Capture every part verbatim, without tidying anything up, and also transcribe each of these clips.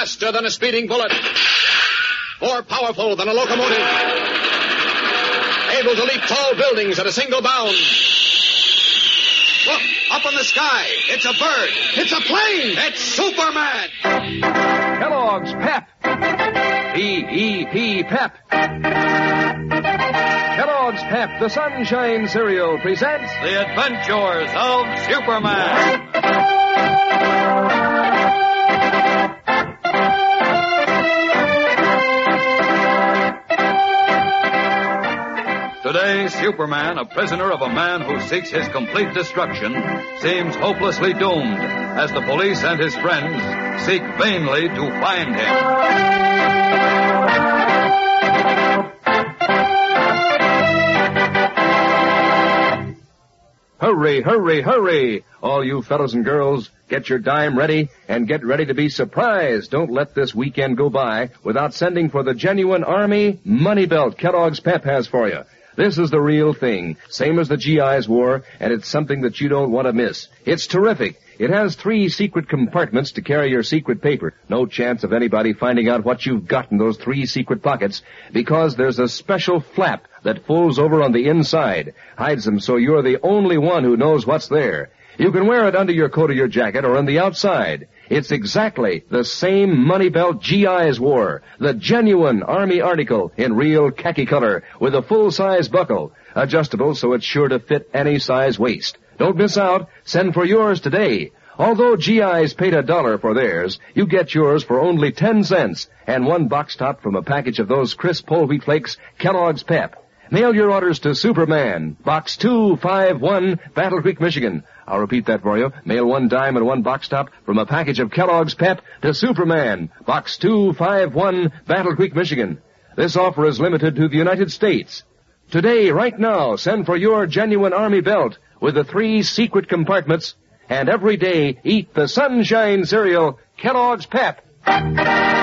Faster than a speeding bullet. More powerful than a locomotive. Able to leap tall buildings at a single bound. Look, up in the sky. It's a bird. It's a plane. It's Superman. Kellogg's Pep. P E P, Pep. Kellogg's Pep, the Sunshine Cereal, presents The Adventures of Superman. Today, Superman, a prisoner of a man who seeks his complete destruction, seems hopelessly doomed as the police and his friends seek vainly to find him. Hurry, hurry, hurry! All you fellows and girls, get your dime ready and get ready to be surprised. Don't let this weekend go by without sending for the genuine Army Money Belt Kellogg's Pep has for you. This is the real thing, same as the G Is wore, and it's something that you don't want to miss. It's terrific. It has three secret compartments to carry your secret paper. No chance of anybody finding out what you've got in those three secret pockets, because there's a special flap that folds over on the inside, hides them so you're the only one who knows what's there. You can wear it under your coat or your jacket or on the outside. It's exactly the same money belt G Is wore, the genuine Army article in real khaki color with a full-size buckle, adjustable so it's sure to fit any size waist. Don't miss out. Send for yours today. Although G Is paid a dollar for theirs, you get yours for only ten cents and one box top from a package of those crisp whole wheat flakes, Kellogg's Pep. Mail your orders to Superman, Box two five one, Battle Creek, Michigan. I'll repeat that for you. Mail one dime and one box top from a package of Kellogg's Pep to Superman, Box two five one, Battle Creek, Michigan. This offer is limited to the United States. Today, right now, send for your genuine Army belt with the three secret compartments, and every day eat the Sunshine Cereal, Kellogg's Pep. And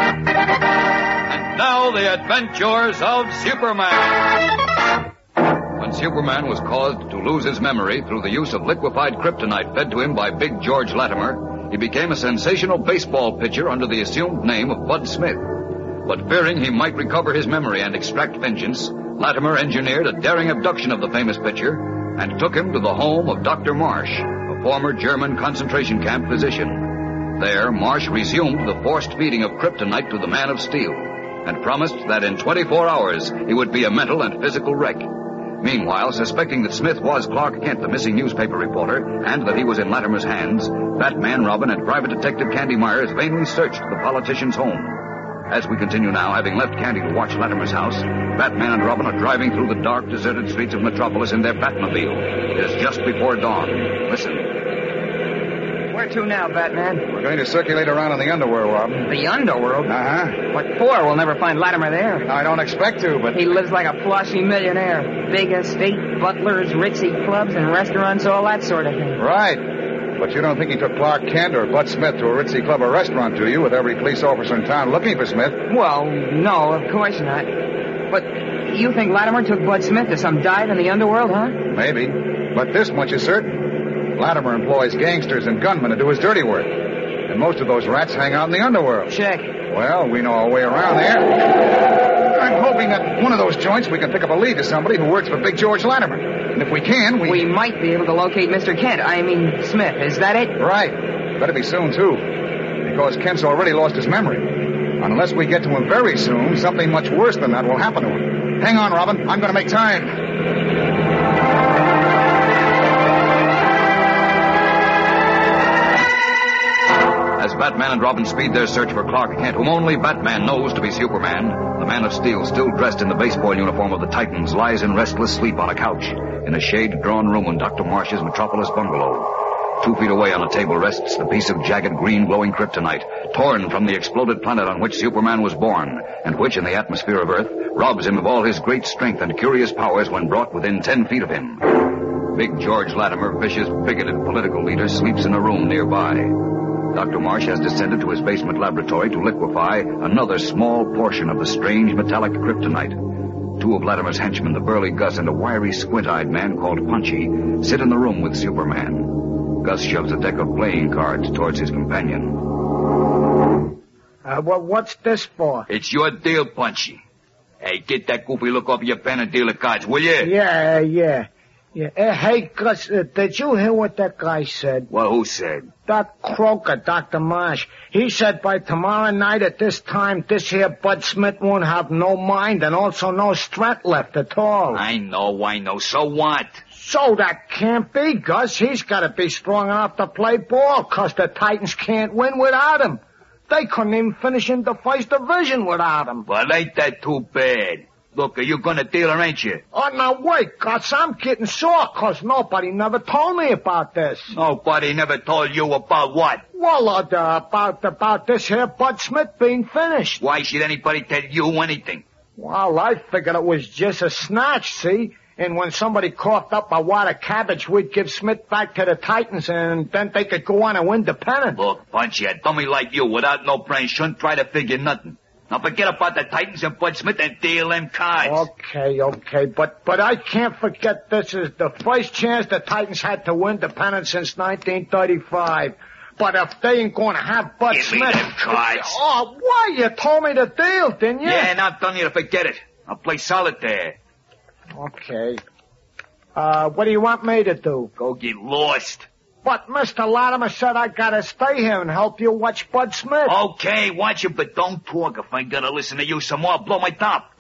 now, the Adventures of Superman. When Superman was caused to lose his memory through the use of liquefied kryptonite fed to him by Big George Latimer, he became a sensational baseball pitcher under the assumed name of Bud Smith. But fearing he might recover his memory and extract vengeance, Latimer engineered a daring abduction of the famous pitcher and took him to the home of Doctor Marsh, a former German concentration camp physician. There, Marsh resumed the forced feeding of kryptonite to the Man of Steel and promised that in twenty-four hours he would be a mental and physical wreck. Meanwhile, suspecting that Smith was Clark Kent, the missing newspaper reporter, and that he was in Latimer's hands, Batman, Robin, and Private Detective Candy Myers vainly searched the politician's home. As we continue now, having left Candy to watch Latimer's house, Batman and Robin are driving through the dark, deserted streets of Metropolis in their Batmobile. It is just before dawn. Listen. Where to now, Batman? We're going to circulate around in the underworld, Robin. The underworld? Uh-huh. What for? We'll never find Latimer there. I don't expect to, but... He lives like a flossy millionaire. Big estate, butlers, ritzy clubs, and restaurants, all that sort of thing. Right. But you don't think he took Clark Kent or Bud Smith to a ritzy club or restaurant, do you, with every police officer in town looking for Smith? Well, no, of course not. But you think Latimer took Bud Smith to some dive in the underworld, huh? Maybe. But this much is certain. Latimer employs gangsters and gunmen to do his dirty work. And most of those rats hang out in the underworld. Check. Well, we know our way around there. I'm hoping that one of those joints we can pick up a lead to somebody who works for Big George Latimer. And if we can, we... We might be able to locate Mister Kent. I mean, Smith. Is that it? Right. Better be soon, too. Because Kent's already lost his memory. Unless we get to him very soon, something much worse than that will happen to him. Hang on, Robin. I'm going to make time. As Batman and Robin speed their search for Clark Kent, whom only Batman knows to be Superman, the Man of Steel, still dressed in the baseball uniform of the Titans, lies in restless sleep on a couch in a shade-drawn room in Doctor Marsh's Metropolis bungalow. Two feet away on a table rests the piece of jagged green glowing kryptonite, torn from the exploded planet on which Superman was born, and which, in the atmosphere of Earth, robs him of all his great strength and curious powers when brought within ten feet of him. Big George Latimer, vicious, bigoted political leader, sleeps in a room nearby. Doctor Marsh has descended to his basement laboratory to liquefy another small portion of the strange metallic kryptonite. Two of Latimer's henchmen, the burly Gus and a wiry, squint-eyed man called Punchy, sit in the room with Superman. Gus shoves a deck of playing cards towards his companion. Uh, well, what's this for? It's your deal, Punchy. Hey, get that goofy look off your pen and deal the cards, will you? Yeah, yeah. Yeah. Uh, hey, Gus, uh, did you hear what that guy said? Well, who said? That croaker, Doctor Marsh. He said by tomorrow night at this time, this here Bud Smith won't have no mind and also no strength left at all. I know, I know. So what? So that can't be, Gus. He's got to be strong enough to play ball, 'cause the Titans can't win without him. They couldn't even finish in the first division without him. Well, ain't that too bad? Look, are you gonna deal or ain't you? Oh, now wait, Gus, I'm getting sore 'cause nobody never told me about this. Nobody never told you about what? Well, uh, about, about this here Bud Smith being finished. Why should anybody tell you anything? Well, I figured it was just a snatch, see? And when somebody coughed up a wad of cabbage, we'd give Smith back to the Titans, and then they could go on and win the pennant. Look, Punchy, a dummy like you without no brains shouldn't try to figure nothing. Now forget about the Titans and Bud Smith and deal them cards. Okay, okay, but but I can't forget this is the first chance the Titans had to win the pennant since nineteen thirty-five. But if they ain't going to have Bud Give Smith... me them cards. Oh, why? You told me the deal, didn't you? Yeah, now I'm telling you to forget it. I'll play solitaire. Okay. Uh, what do you want me to do? Go get lost. But Mister Latimer said I gotta stay here and help you watch Bud Smith. Okay, watch it, but don't talk. If I gotta listen to you some more, I'll blow my top.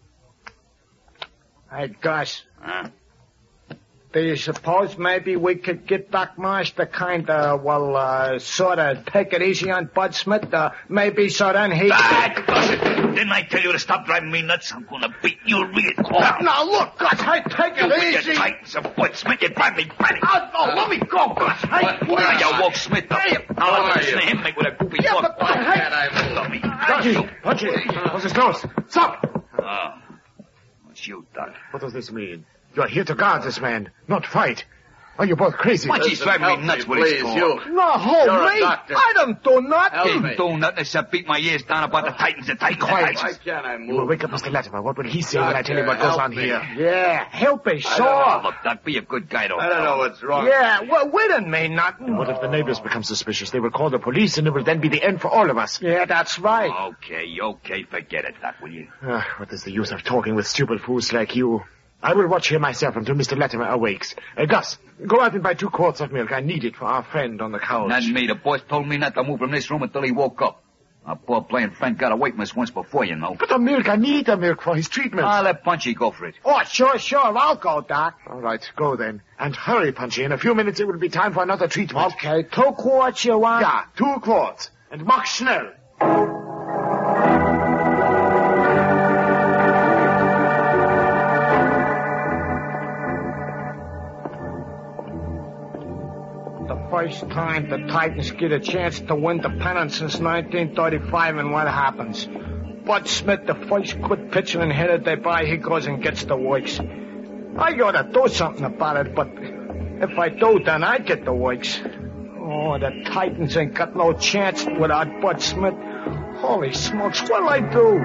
Hey, Gus. Huh? Do you suppose maybe we could get Doc Marsh to kind of, well, uh, sort of take it easy on Bud Smith? Uh, maybe so then he... Ah, Gus, didn't I tell you to stop driving me nuts? I'm gonna beat you real hard. Now, look, Gus, hey, take You it with easy. your Titans and Bud Smith, you drive me batty. Oh, no, let me go, Gus. Hey, Now you woke Smith up. Hey, Now are let's listen to you? him make with a goofy Yeah, talk. but, hey. Can't I Dummy. Punchy, Punchy, what's this nose? Stop! Oh, it's you, Doc. What does this mean? You are here to guard this man, not fight. Are you both crazy? Why he's driving me Help nuts me, with his please, talk. you. No, hold You're a me. doctor. I don't do nothing. Help He me. ain't doing nothing except beat my ears down about the Titans, the Titans, the quiet. Why Titans. can't I You will move? wake up Mister Latimer. What will he say when I tell him what Doctor, goes help on me. here? Yeah, he'll be Oh, sore. look, Doc, be a good guy, don't I don't know what's wrong. Yeah, well, we didn't mean nothing. What if the neighbors become suspicious? They will call the police, and it will then be the end for all of us. Yeah, that's right. Okay, okay, forget it, Doc, will you? Ah, what is the use of talking with stupid fools like you? I will watch here myself until Mister Latimer awakes. Uh, Gus, go out and buy two quarts of milk. I need it for our friend on the couch. Not me. The boss told me not to move from this room until he woke up. Our poor playing friend got awakeness once before, you know. But the milk, I need the milk for his treatment. I'll let Punchy go for it. Oh, sure, sure. I'll go, Doc. All right, go then. And hurry, Punchy. In a few minutes it will be time for another treatment. Okay, two quarts you want? Yeah, two quarts. And mach schnell. The first time the Titans get a chance to win the pennant since nineteen thirty-five, and what happens? Bud Smith, the first good pitcher and hitter they buy, he goes and gets the works. I ought to do something about it, but if I do, then I get the works. Oh, the Titans ain't got no chance without Bud Smith. Holy smokes, what'll I do?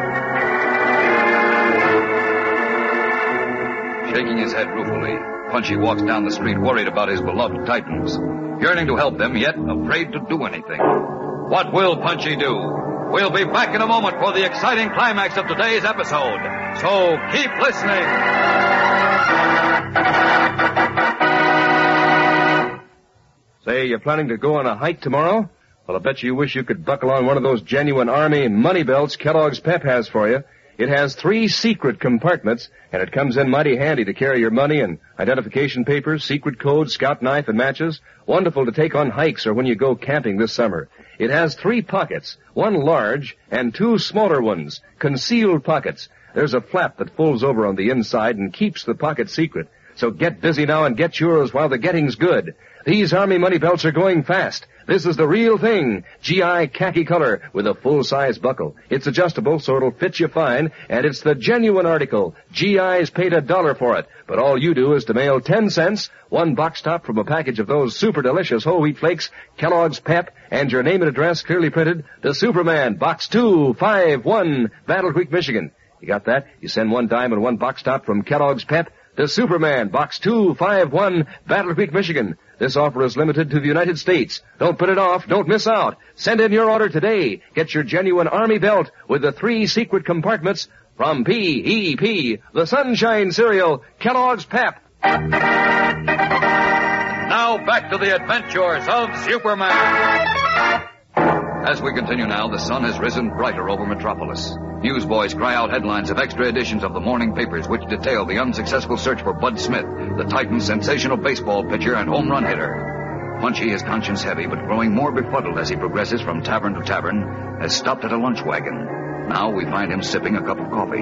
Shaking his head ruefully, Punchy walks down the street worried about his beloved Titans, yearning to help them, yet afraid to do anything. What will Punchy do? We'll be back in a moment for the exciting climax of today's episode. So keep listening. Say, you're planning to go on a hike tomorrow? Well, I bet you wish you could buckle on one of those genuine Army money belts Kellogg's Pep has for you. It has three secret compartments, and it comes in mighty handy to carry your money and identification papers, secret codes, scout knife, and matches. Wonderful to take on hikes or when you go camping this summer. It has three pockets, one large and two smaller ones, concealed pockets. There's a flap that folds over on the inside and keeps the pocket secret. So get busy now and get yours while the getting's good. These Army money belts are going fast. This is the real thing. G I khaki color with a full-size buckle. It's adjustable so it'll fit you fine, and it's the genuine article. G I's paid a dollar for it. But all you do is to mail ten cents, one box top from a package of those super delicious whole wheat flakes, Kellogg's Pep, and your name and address clearly printed, the Superman, Box two five one, Battle Creek, Michigan. You got that? You send one dime and one box top from Kellogg's Pep to Superman, Box two five one, Battle Creek, Michigan. This offer is limited to the United States. Don't put it off. Don't miss out. Send in your order today. Get your genuine Army belt with the three secret compartments from P E P, the Sunshine Cereal, Kellogg's Pep. Now back to the adventures of Superman. As we continue now, the sun has risen brighter over Metropolis. Newsboys cry out headlines of extra editions of the morning papers which detail the unsuccessful search for Bud Smith, the Titans' sensational baseball pitcher and home run hitter. Punchy, his conscience heavy, but growing more befuddled as he progresses from tavern to tavern, has stopped at a lunch wagon. Now we find him sipping a cup of coffee.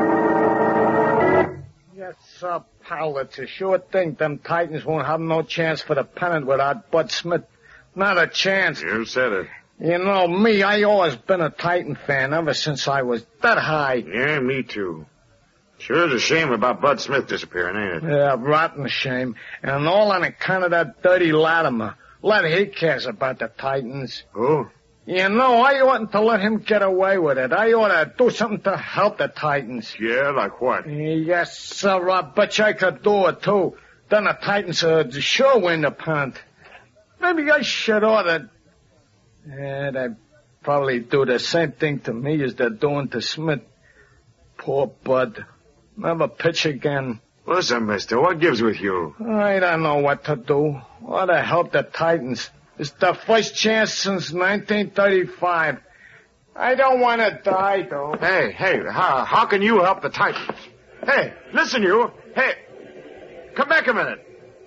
Yes, sir, pal. It's a sure thing. Them Titans won't have no chance for the pennant without Bud Smith. Not a chance. You said it. You know, me, I always been a Titan fan ever since I was that high. Yeah, me too. Sure is a shame about Bud Smith disappearing, ain't it? Yeah, rotten shame. And all on account of that dirty Latimer. Let he cares about the Titans. Who? You know, I oughtn't to let him get away with it. I ought to do something to help the Titans. Yeah, like what? Yes, sir, I bet you I could do it, too. Then the Titans would sure win the pennant. Maybe I should ought to... Yeah, they'd probably do the same thing to me as they're doing to Smith. Poor Bud. Never pitch again. Listen, mister, what gives with you? I don't know what to do. Ought to help the Titans. It's the first chance since nineteen thirty-five. I don't want to die, though. Hey, hey, how, how can you help the Titans? Hey, listen, you. Hey, come back a minute.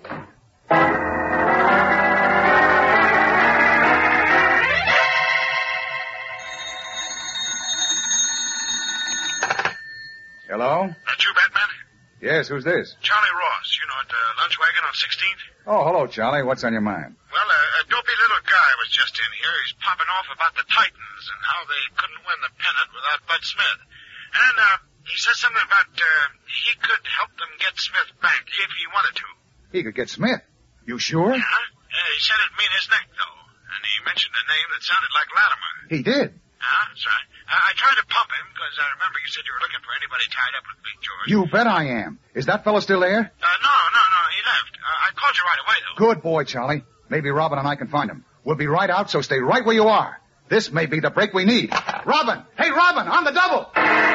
Hello? That you, Batman? Yes, who's this? Charlie Ross, you know, at the lunch wagon on sixteenth? Oh, hello, Charlie. What's on your mind? Well, a, a dopey little guy was just in here. He's popping off about the Titans and how they couldn't win the pennant without Bud Smith. And uh, he said something about uh, he could help them get Smith back if he wanted to. He could get Smith. You sure? Huh? Yeah, he said it'd mean his neck, though. And he mentioned a name that sounded like Latimer. He did. Huh? That's right. I, I tried to pump him because I remember you said you were looking for anybody tied up with Big George. You bet I am. Is that fellow still there? Uh, no, no, no. He left. Uh, I called you right away, though. Good boy, Charlie. Maybe Robin and I can find him. We'll be right out, so stay right where you are. This may be the break we need. Robin! Hey, Robin! On the double!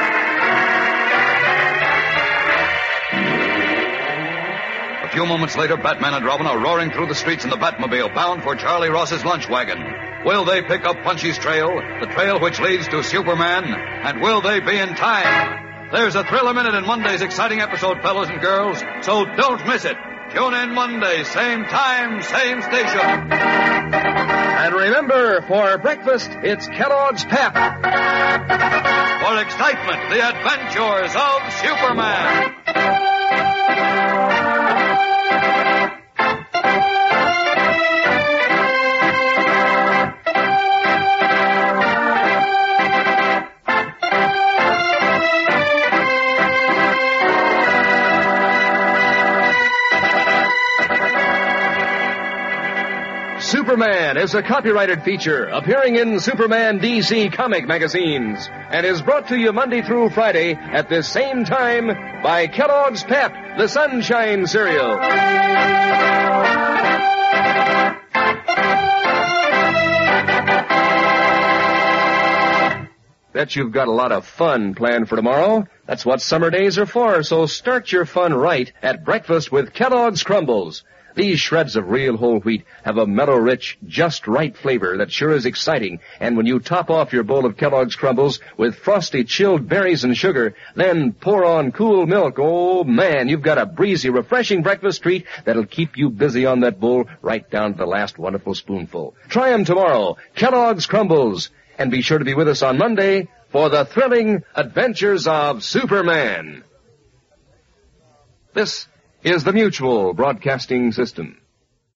A few moments later, Batman and Robin are roaring through the streets in the Batmobile, bound for Charlie Ross's lunch wagon. Will they pick up Punchy's trail, the trail which leads to Superman? And will they be in time? There's a thrill a minute in Monday's exciting episode, fellows and girls, so don't miss it. Tune in Monday, same time, same station. And remember, for breakfast, it's Kellogg's Pep. For excitement, the adventures of Superman. Superman is a copyrighted feature appearing in Superman D C comic magazines and is brought to you Monday through Friday at this same time by Kellogg's Pep, the Sunshine Cereal. Bet you've got a lot of fun planned for tomorrow. That's what summer days are for, so start your fun right at breakfast with Kellogg's Crumbles. These shreds of real whole wheat have a mellow-rich, just right flavor that sure is exciting. And when you top off your bowl of Kellogg's Crumbles with frosty chilled berries and sugar, then pour on cool milk, oh man, you've got a breezy, refreshing breakfast treat that'll keep you busy on that bowl right down to the last wonderful spoonful. Try them tomorrow, Kellogg's Crumbles. And be sure to be with us on Monday for the thrilling adventures of Superman. This is the Mutual Broadcasting System.